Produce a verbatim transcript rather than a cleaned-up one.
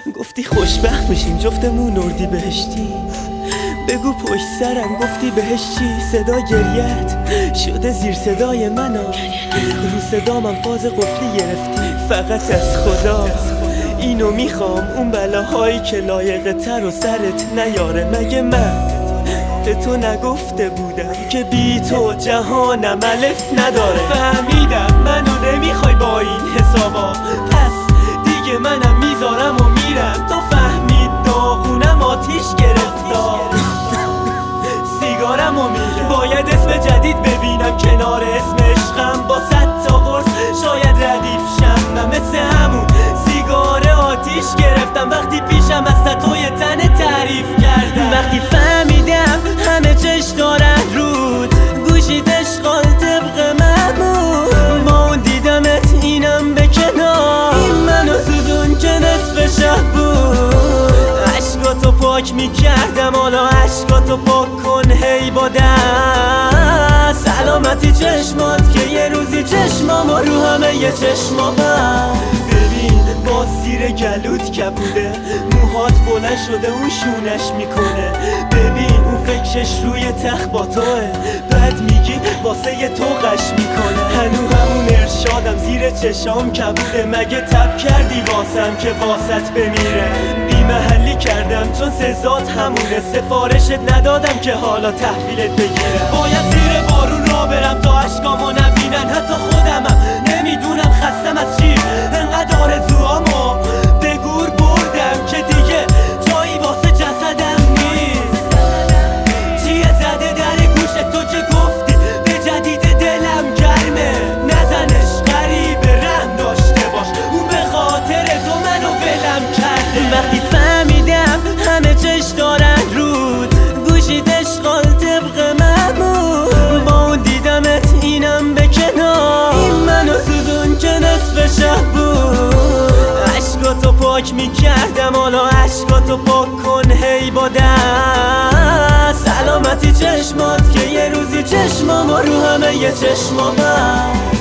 گفتی خوشبخت میشیم جفتمون اردی بهشتی. بگو پشت سرم گفتی بهش چی؟ صدا گریت شده زیر صدای منو، رو صدامم فاز قفلی گرفتی. فقط از خدا اینو میخوام، اون بلاهایی که لایقه تر و سرت نیاره. مگه من به تو نگفته بودم که بی تو جهانم الف نداره؟ فهمیدم منو نمیخوای با این حسابا، پس دیگه منم میذارم و میرم. تو فهمید داغونم آتیش گرفتا، سیگارم و میرم. باید اسم جدید ببینم کنار اسم عشقم، با صد تا قرص شاید ردیف شم. من مثل همون سیگار آتیش گرفتم وقتی پیشم از توی تن تعریف کردم. وقتی فهمیدم همه چش دارن رود، گوشید اشغال طبق معمول. با اون دیدمت اینم به کنار، این منو سوزون که نصف شب بود. عشقاتو پاک میکردم حالا عشقاتو پاک کن هی با دست. سلامتی چشمات که یه روزی چشمام و رو همه یه چشما بست. ببین با زیر گلوت کبوده، موهات بلند شده اون شونش میکنه. ببین اون فکرش روی تخت با توه، بعد میگی واسه یه تو قش میکنه. هنو همون ارشادم زیر چشام کبوده، مگه تب کردی واسم که واسط بمیره؟ بی محلی کردم چون سزات همونه، سفارشت ندادم که حالا تحویلت بگیره. باید زیر بارون را برم تا عشقامو نبینن حتی خودمم. نمیدونم خستم از چی، انقدر آرزوامو به گور بردم که دیگه جایی واسه جسدم نیست. چیه زده در گوشت تو که گفتی به جدید دلم گرمه؟ نزنش غریبه رحم داشته باش، اون به خاطر تو منو ولم کرده. وقتی فهمیدم همه چش دارن رود، گوشید اشغال طبق معمول. با اون دیدمت اینم به کنار، این منو سوزون که نصف شب بود. عشقاتو پاک میکردم حالا عشقاتو پاک کن هی با دست. سلامتی چشمات که یه روزی چشمام و رو همه یه چشما بست.